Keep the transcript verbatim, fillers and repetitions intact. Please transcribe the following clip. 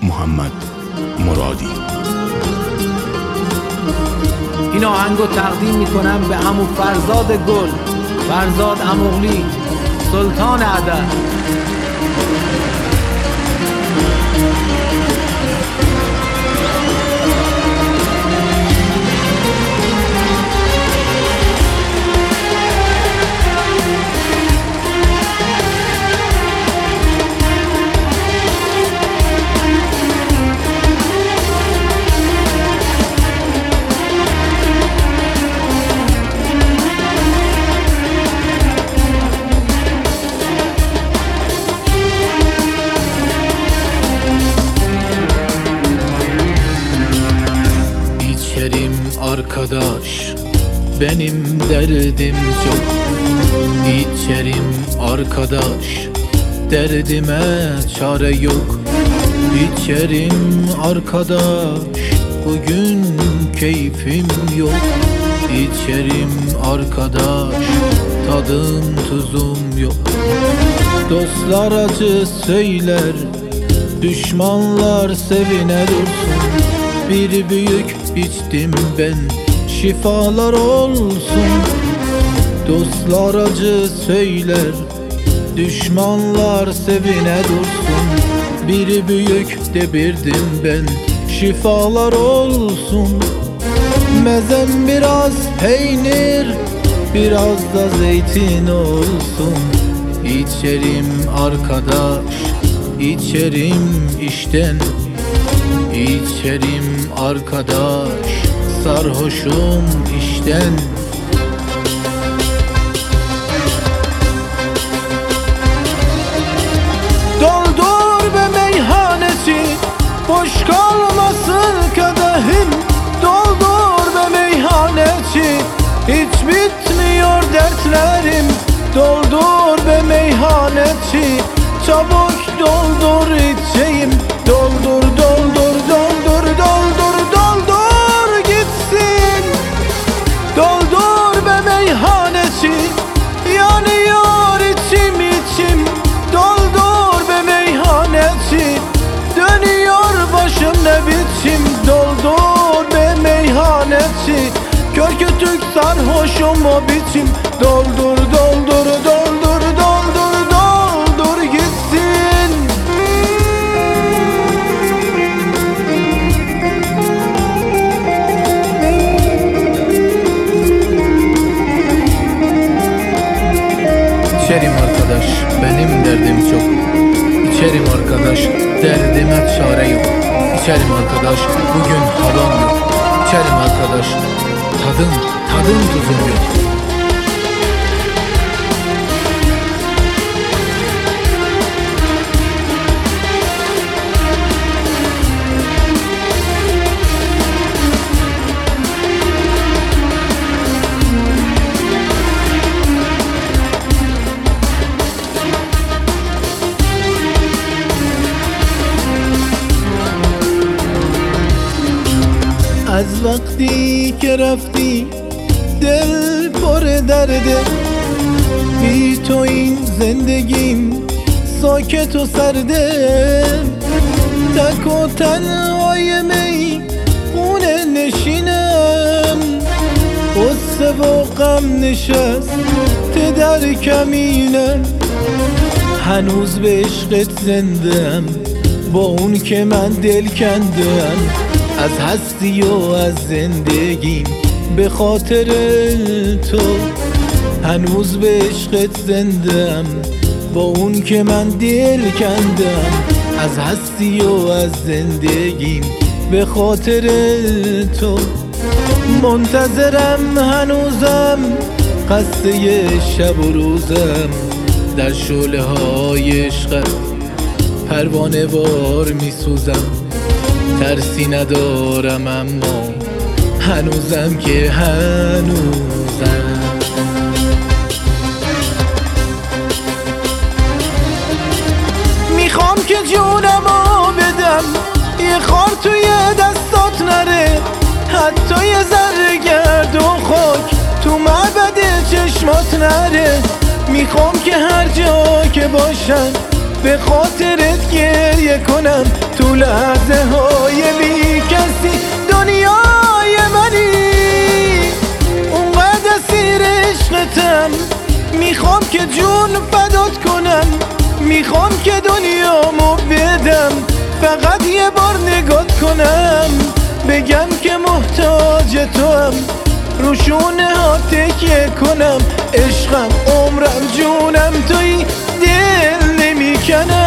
محمد مرادی. این آهنگو تقدیم میکنم به عمو فرزاد گل، فرزاد اموغلی، سلطان ادب. Arkadaş, benim derdim çok. İçerim arkadaş, derdime çare yok. İçerim arkadaş, bugün keyfim yok. İçerim arkadaş, tadım tuzum yok. Dostlar acı söyler, düşmanlar sevine dursun. Bir büyük içtim ben, şifalar olsun. Dostlar acı söyler, düşmanlar sevine dursun. Bir büyük devirdim ben, şifalar olsun. Mezem biraz peynir, biraz da zeytin olsun. İçerim arkadaş, içerim işten. İçerim arkadaş, sarhoşum işten. Doldur be meyhaneci, boş kalmasın kadehim. Doldur be meyhaneci, hiç bitmiyor dertlerim. Doldur be meyhaneci, çabuk doldur içeyim. Doldur, doldur, doldur, doldur, doldur gitsin. Doldur be meyhaneci, yanıyor içim içim. Doldur be meyhaneci, dönüyor başım ne biçim. Doldur be meyhaneci, kör kütük sarhoşum o biçim. Doldur, doldur, doldur, doldur, doldur gitsin. İçerim arkadaş, benim derdim çok. İçerim arkadaş, derdime çare yok. İçerim arkadaş, bugün havam yok. İçerim arkadaş, tadım, tadım tuzum yok. از وقتی که رفتی دل پر درده. بی تو این زندگیم ساکت و سرده. تک و تنهای می خونه نشینم. غصه و غم نشست در کمینم. هنوز به عشقت زندم، با اون که من دل کندم. از هستی و از زندگیم به خاطر تو. هنوز به عشقت زندم، با اون که من دل کندم. از هستی و از زندگیم به خاطر تو. منتظرم هنوزم، خسته شب و روزم. در شعله های عشقت پروانه وار می سوزم. ترسی ندارم اما هنوزم که هنوزم. میخوام که جونمو بدم، یه خار توی دستات نره. حتی یه ذره گرد و خاک تو معبد چشمات نره. میخوام که هر جا که باشن به خاطرت گریه کنم تو لحظه های بی کسی. دنیای منی اونقدر اسیر عشقتم، میخوام که جون فدات کنم، میخوام که دنیامو بدم، فقط یه بار نگات کنم، بگم که محتاج توام، رو شونه ها تکیه کنم. عشقم عمرم جونم توی دل نمیکنم.